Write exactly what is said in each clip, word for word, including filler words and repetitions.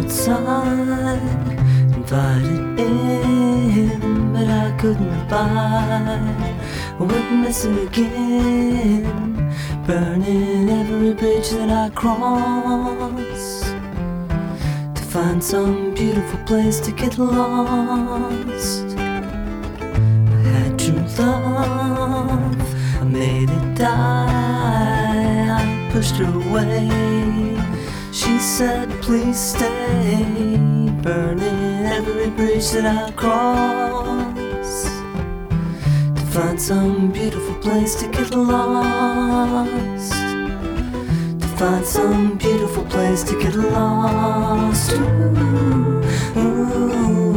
outside, invited in, but I couldn't abide. Witness it again, burning every bridge that I cross, to find some beautiful place to get lost. I had true love, I made it die. I pushed her away, she said please stay, burning every bridge that I cross, to find some beautiful place to get lost, to find some beautiful place to get lost. Ooh, ooh.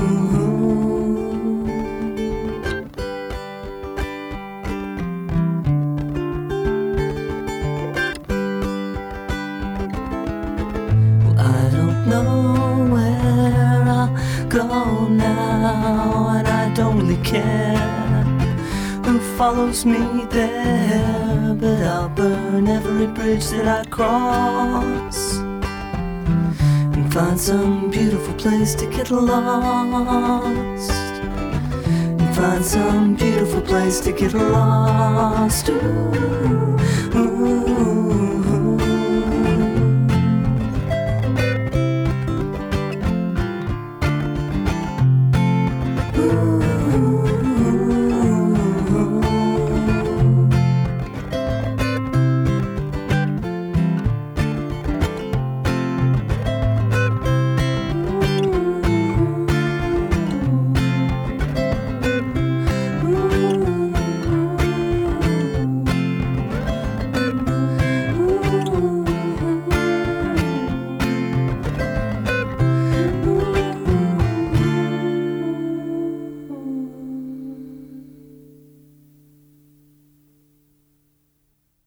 Know where I'll go now, and I don't really care who follows me there, but I'll burn every bridge that I cross, and find some beautiful place to get lost, and find some beautiful place to get lost. Ooh, ooh, ooh.